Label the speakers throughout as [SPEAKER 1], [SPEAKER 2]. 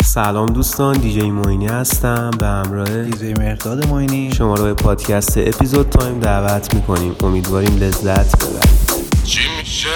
[SPEAKER 1] سلام دوستان، دیجی معینی هستم به همراه
[SPEAKER 2] دیجی مهرداد معینی.
[SPEAKER 1] شما رو به پادکست اپیزود تایم دعوت میکنیم. امیدواریم لذت ببرید. چی میشه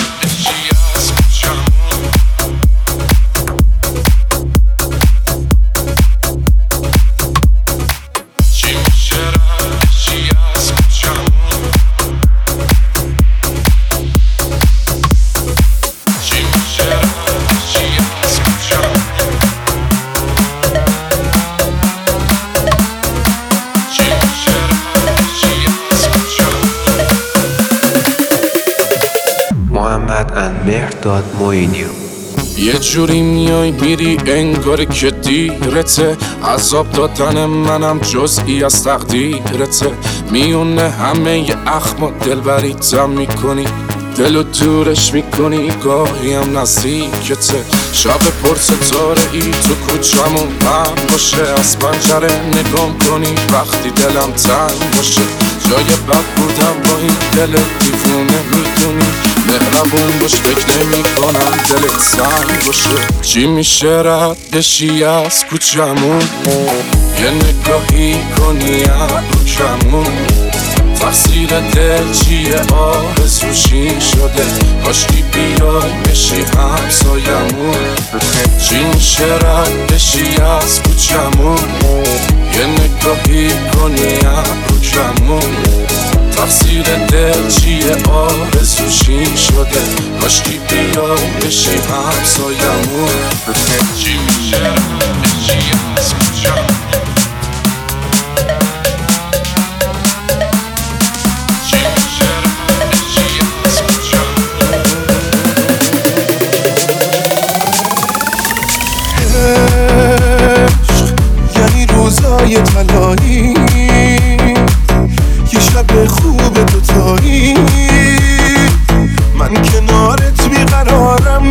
[SPEAKER 1] مهرداد معینی.
[SPEAKER 3] یه جوری میای میری انگار که دیرته، عذاب دادن منم جزئی از تقدیرته، میونه همه ی اخم دلبریتم میکنی، دلو دورش میکنی گاهی هم نزدیکته، شب پر ستاره ای تو کوچمون من باشه، از پنجره نگام کنی وقتی دلم تنگ باشه، جای بد بودم با این دل دیوونه میدونی، مهربون باش فکر نمی کنم دلت سنگ باشه. چی میشه رد بشی از کوچمون، یه نگاهی کنی ابروکمون، تقصیر دل چیه آرزوشی شده، کاشکی بیای بشی همسایمون. چی میشه رد بشی از کوچمون، یه نگاهی کنی ابروکمون، تقصیر دل چیه آرزوشی شده، کاشکی بیای بشی همسایمون. چی میشه رد بشی از کوچمون،
[SPEAKER 4] یعنی روزای طلایی، یه شب خوب دوتایی، من کنارت بیقرارم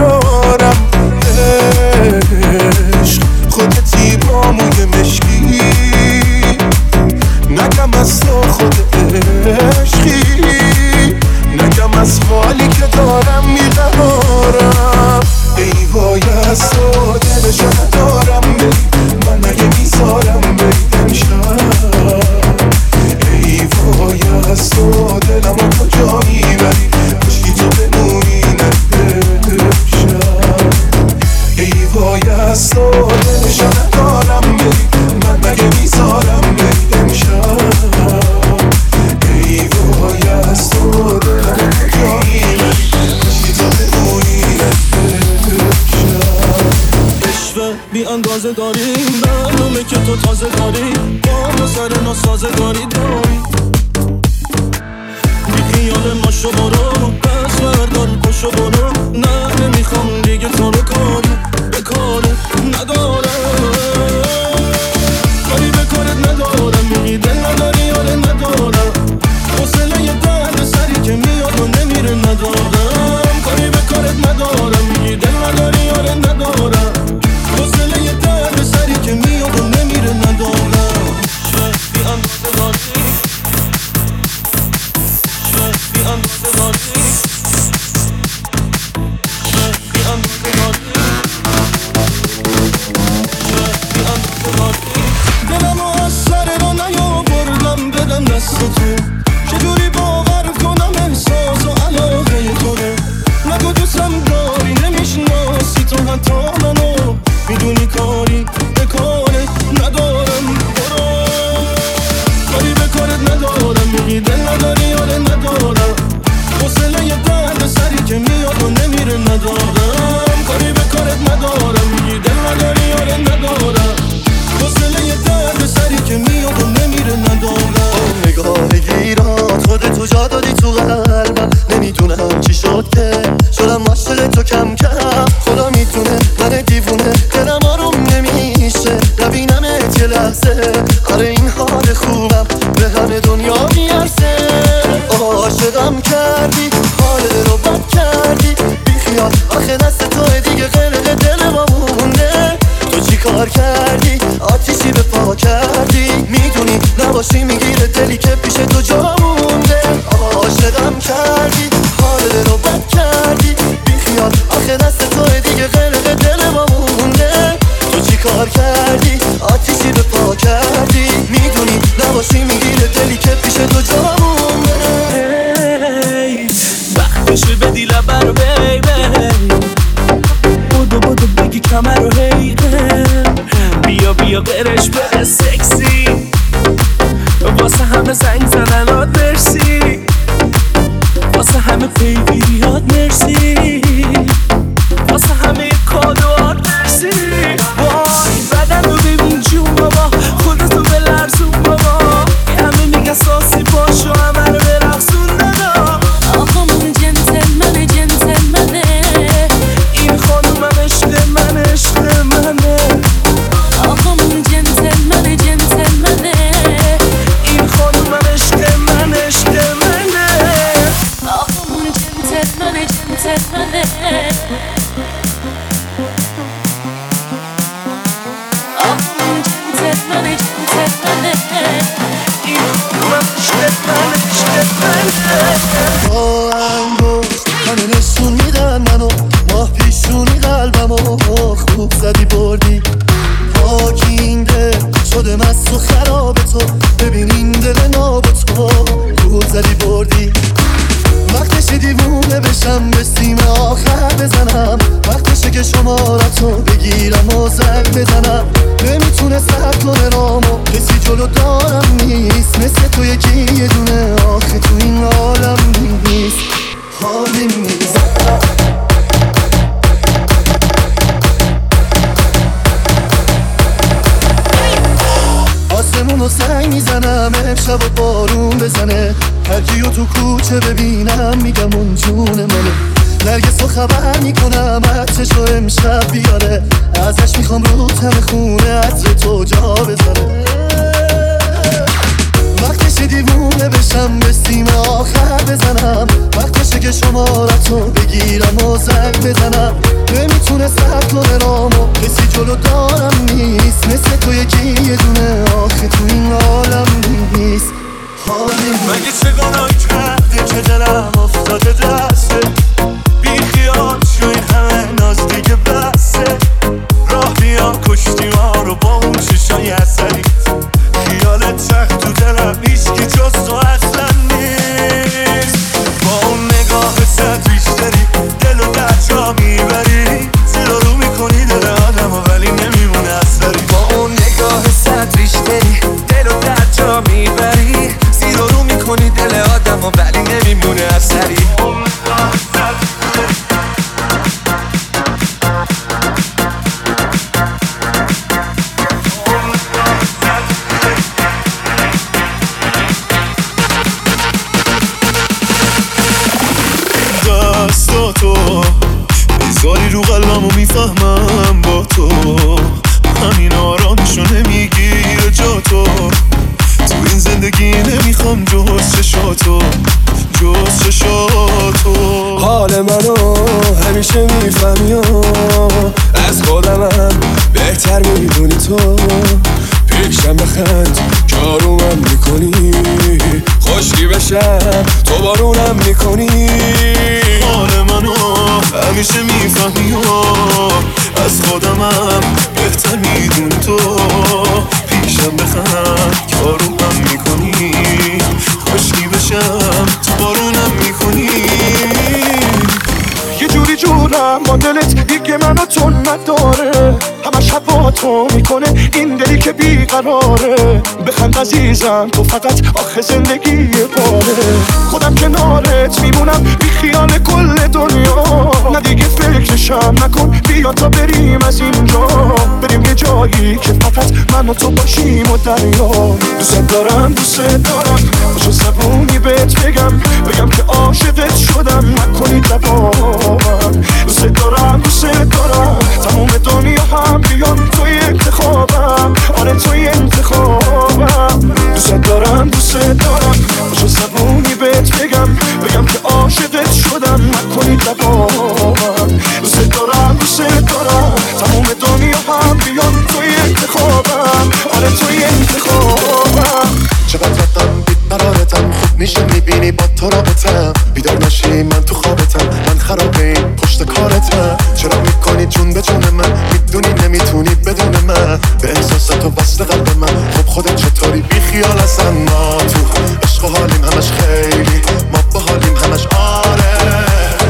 [SPEAKER 4] عشق، خودتی با موی مشکی، نگم از تو خود عشقی، نگم از حالی که دارم میقرارم، ای وای از تو دلشو ندارم بری، من اگه میذارم بری امشب، ای وای از تو دلمو کجا میبری، کاشکی تو بمونی امشب، ای وای از تو دلشو ندارم بری، من اگه میذارم بری امشب، ای وای از تو دلمو کجا میبری، کاشکی تو بمونی
[SPEAKER 5] بی اندازه داری معلومه که تو تازه داری، با سر ناسازگاری داری، بی خیال ماشو برو، پس بردار پشو برو، نه نمیخوام دیگه تو رو کاری به کارت ندارم، کاری به کارت ندارم، میگی دل نداری یاره ندارم، حوصله یه درد سری که میاد و نمیره ندارم، کاری به کارت ندارم، میگی دل نداری یاره ندارم، حوصله یه درد سری که میاد و نمیره ندارم، بی اندازه داری، بی اندازه داری. لبی بدی لبر بیبی بودو بودو بگی کمر رو هی بیا بیا قرش بره سکسی واسه همه زنگ زدن مرسی واسه همه پیگیریات مرسی واسه همه کادوات مرسی وای بدن رو ببین جون بابا خودتو بلرزون بابا همه میگه ساسی باشو همه رو برقصون دادا
[SPEAKER 2] آقامون جنتلمنه جنتلمنه
[SPEAKER 5] این خانومم عشق من عشق منه
[SPEAKER 2] آقامون جنتلمنه جنتلمنه
[SPEAKER 5] این خانومم عشق من عشق منه
[SPEAKER 2] آقامون جنتلمنه جنتلمنه آقامون جنتلمنه جنتلمنه
[SPEAKER 5] این خانومم عشق من عشق منه
[SPEAKER 4] با انگشت همه نشون میدن منو ماه پیشونی قلبمو خوب زدی بردی پاکینده شده مست و خراب تو ببین این دل ناب تو خوب زدی بردی وقتشه دیوونه بشم به سیم آخر بزنم وقتشه که شمارتو بگیرم و زنگ بزنم نمیتونه سر کنه رامو کسی جلو دارم نیست مثل تو یکی یه دونه آخه تو این عالم نیست حالی نیست آسمونو سنگ میزنم امشب و بارون بزنه هرکیو تو کوچه ببینم میگم اون جون منه نرگس رو خبر میکنم عطرشو امشب بیاره ازش میخوام رو تم خونه عطر تو جا بذاره وقتشه دیوونه بشم به سیم آخر بزنم وقتشه که شمارتو بگیرم و زنگ بزنم نمیتونه سر کنه رامو کسی جلو دارم نیست مثل تو یکی یه دونه آخه تو این عالم نیست حالی
[SPEAKER 5] مگه چه گناهی کرده که دلم افتاده دسته بی خیال شو این همه ناز دیگه بسته راه بیا کشتی ما رو با اون چشای اثری خیالت سخت تو دلم نیست که جز تو اصلا نیست با اون نگاه ست بیشتری دل و در جا میبری زیر رو میکنی دل آدم و ولی نمیمونه اثری با اون نگاه ست بیشتری دل و در جا میبری زیر رو میکنی دل آدم و ولی نمیمونه اثری
[SPEAKER 4] دستاتو بذاری رو قلبمو میفهمم با تو همین آرامشو نمیگیره جا تو این زندگی نمیخوام جز چشاتو جز چشاتو
[SPEAKER 6] حال منو همیشه میفهمی از خودمم بهتر میدونی تو پیشم بخند کارومم میکنی خوشی بشم تو بارونم میکنی
[SPEAKER 4] حال منو همیشه میفهمی از خودمم بهتر میدونی تو پیشم بخند کارومم میکنی خوشی بشم تو بارونم میکنی
[SPEAKER 7] یه جوری جورم با دلت دیگه منو تو نداره همش با تو میکنه این دلی که بیقراره بخند عزیزم تو فقط آخه زندگی یه باره خودم کنارت میمونم بی خیال کل دنیا نه دیگه فکرشم نکن بیا تا بریم از اینجا بریم یه جایی که فقط من و تو باشیم و دریا دوست دارم باشو زبونی بهت بگم که عاشقت شدم نکنی دباغم دوست دارم تمام دنیا هم بیان توی انتخابم آره توی انتخابم دوست دارم باشو زبونی بهت بگم که عاشقت شدم نکنی دباغم دوست دارم تمام دنیا هم بیان توی انتخابم آره توی انتخابم
[SPEAKER 4] چقدر رقم بیقرارتم خوب میشه میبینی با تو رابطم بیدار نشی من تو خوابتم من خرابه این پشت کارتم چرا میکنی جون به جون من میدونی نمیتونی بدون من به احساسات و بسته قلب من خب خودت چطوری بی خیال هستم ما تو عشق و حالیم همش خیلی ما با حالیم همش آره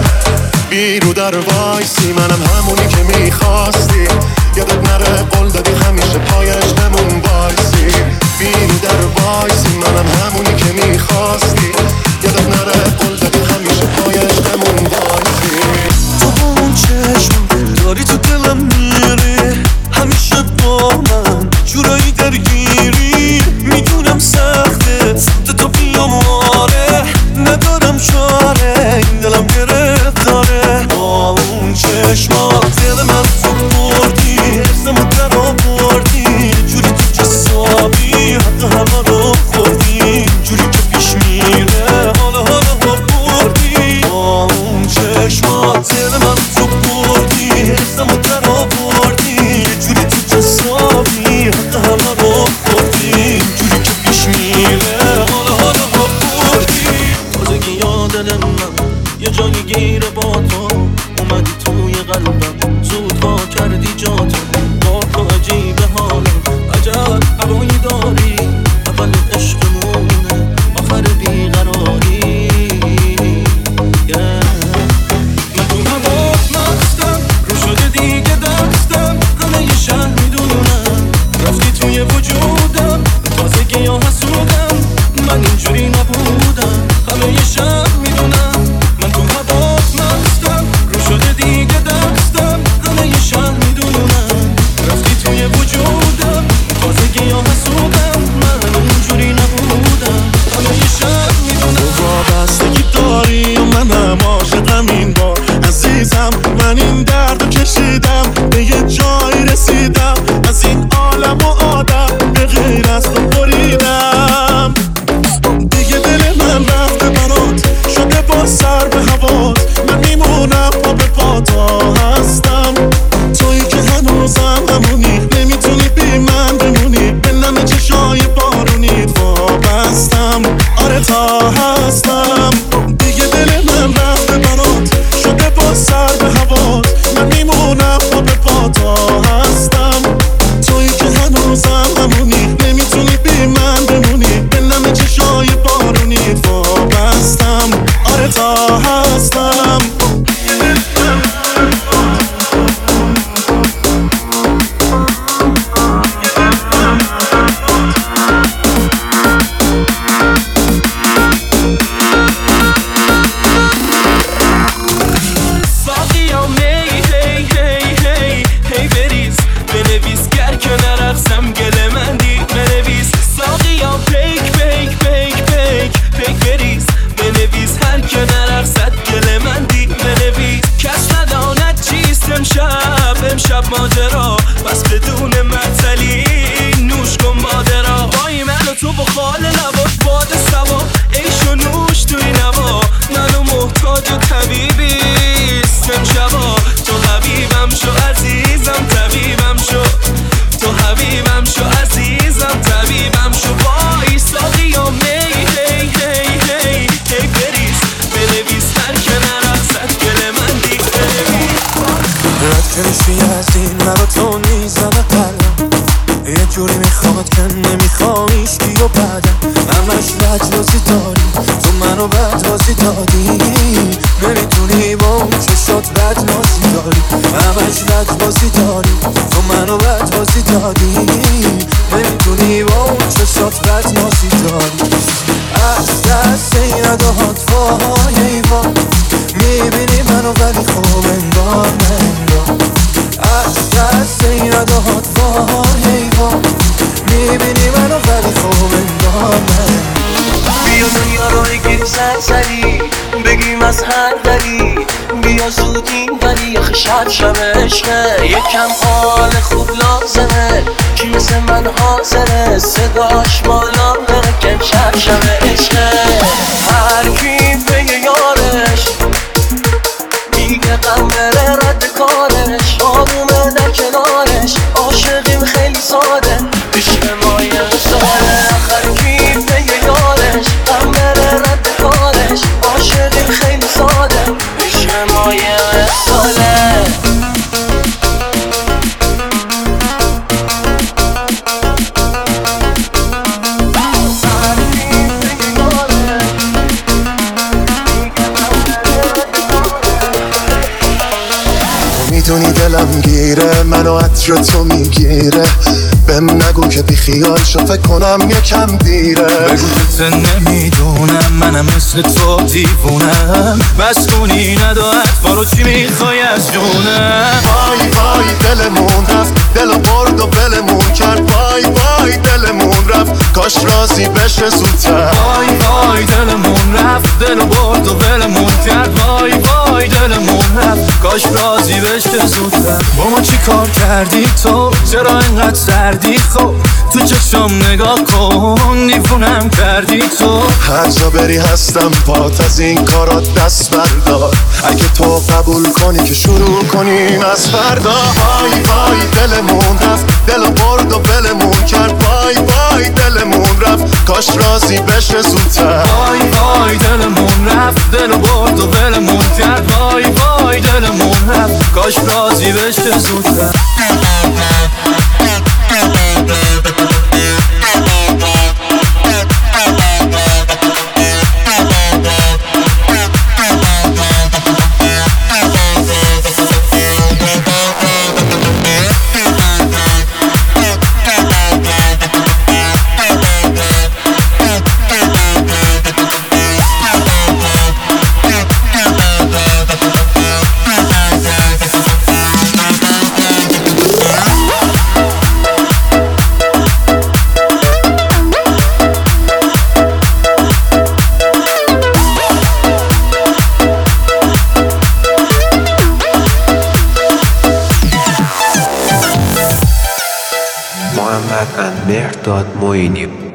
[SPEAKER 4] بی رو در وایسی، منم همونی که میخواستی. یادت نره قول دادی همیشه پایش نمون وایسی. بی رو در وایسی، منم همونی که میخواستی. یادت نره قول دادی همیشه پایش نمون وایسی.
[SPEAKER 5] تو با اون چشم داری تو دلم میری، همیشه با من جورایی درگیری. میدونم سخته سمت تو بیام، آره ندارم چاره، این دلم گرفت داره. با اون چشمات دل من تو بردی، حفظمو در آوردی، جوری تو جسابی حتی همه رو خوردی، جوری که پیش میره حالا بردی. با اون چشمات دل من تو بردی، حفظمو در آوردی، جوری تو جسابی حتی همه رو خوردی، جوری که پیش میره حالا بردی. تازگی یادم من یه جایی گیره با تو اومدی توی قلبم، زود وا کردی جاتو، با تو عجیبه حالم، عجب هوایی داری، اول عشقمونه آخر بیقراری. من تو هوات مستم، رو شده دیگه دستم، همه یه شهر میدونم رفتی توی وجودم، تازگی ها حسودم، من اینجوری نبودم، همه یه شهر میدونم. من تو هوات مستم، رو شده دیگه دستم، همه یه شهر میدونم رفتی توی وجودم، تازگی ها حسودم، من اینجوری نبودم، همه یه شهر میدونم. تو وابستگی داری و منم عاشقم این بار عزیزم، من این دردو کشیدم به یه جایی رسیدم، از این عالم و آدم به غیر از تو بریدم. دیگه دل من رفته برات شده با سر به هوات، من میمونم پا به پاتا هستم، تویی که هنوزم همونی، نمیتونی بی من بمونی، به نم چشای بارونیت وابستم، آره تا هستم. دیگه دل من رفته برات شده با سر به هوات، من میمونم پا به پاتا هستم، تویی که هنوزم همونی، نمیتونی بی من بمونی، به نم چشای بارونیت وابستم، آره تا هستم. امشب ماجرا بس بدون معطلی نوش کن مادرا، وای من و تو با خال لبات باد سوا، عیش و نوش توی نوا، منو محتاج و طبیبیست امشبا. تو حبیبم شو عزیزم طبیبم شو، تو حبیبم شو عزیزم طبیبم شو. وای ساقی و می هی هی هی هی بریز بنویس هر که نرقصد گل من دیگ بنویس. رد کردی از این مرا تو نیزم قلبم، یه جوری میخواد که نمیخوام ایشکی و بعدم، همش لجبازی داری تو منو بدبازی دادی، نمیتونی با اون چشات بدنازی داری، همش لجبازی داری تو منو بدبازی دادی، نمیتونی با اون چشات بدنازی داری. از دست این ادهات وای ایوان، میبینی منو ولی خوب انگار ننگار، از دست این ادهات وای ایوان، میبینی منو ولی خوب انگار ننگار. بیا دنیا رو اگری سرسری بگیم از هر دری، بیا زود این ولی یخ شب عشقه، یکم حال خوب لازمه، کی مثل من حاضره صداش بالا بره کم شب عشقه. هر کی بگه یارش دیگه غم بره رد کارش، آرومه در کنارش، عاشقیم خیلی ساده، عشق ما یه مثاله. هر کی بگه یارش غم بره رد کارش، عاشقیم خیلی ساده، عشق ما یه مثاله.
[SPEAKER 4] میدونی دلم گیره منو عطر تو میگیره بهم نگو که بی خیال شو فکر کنم یکم دیره
[SPEAKER 5] بگو که نمیدونم منم مثل تو دیوونم بس کنی ندارد بارو چی میخوای از جونم
[SPEAKER 4] وای وای دلمون رفت دل برد و بلمون کرد وای وای دلمون رفت کاش راضی بشه زودتر
[SPEAKER 5] وای وای دلمون رفت دل برد و بلمون کرد وای وای دلمون رفت کاش راضی بشه زودتر با ما چی کار کردی تو چرا اینقدر سردی خب تو چشم نگاه کن دیوونم کردی تو
[SPEAKER 4] هر جا بری هستم پات از این کارات دست بردار اگه تو قبول کنی که شروع کنیم از فردا وای وای دلمون رفت دل برد و بلمون کرد وای وای دلمون رفت کاش راضی بشه زودتر
[SPEAKER 5] وای وای دلمون رفت دل برد و بلمون کرد وای وای دلمون رفت کاش راضی بشه زودتر
[SPEAKER 1] محمد اندر داد معینی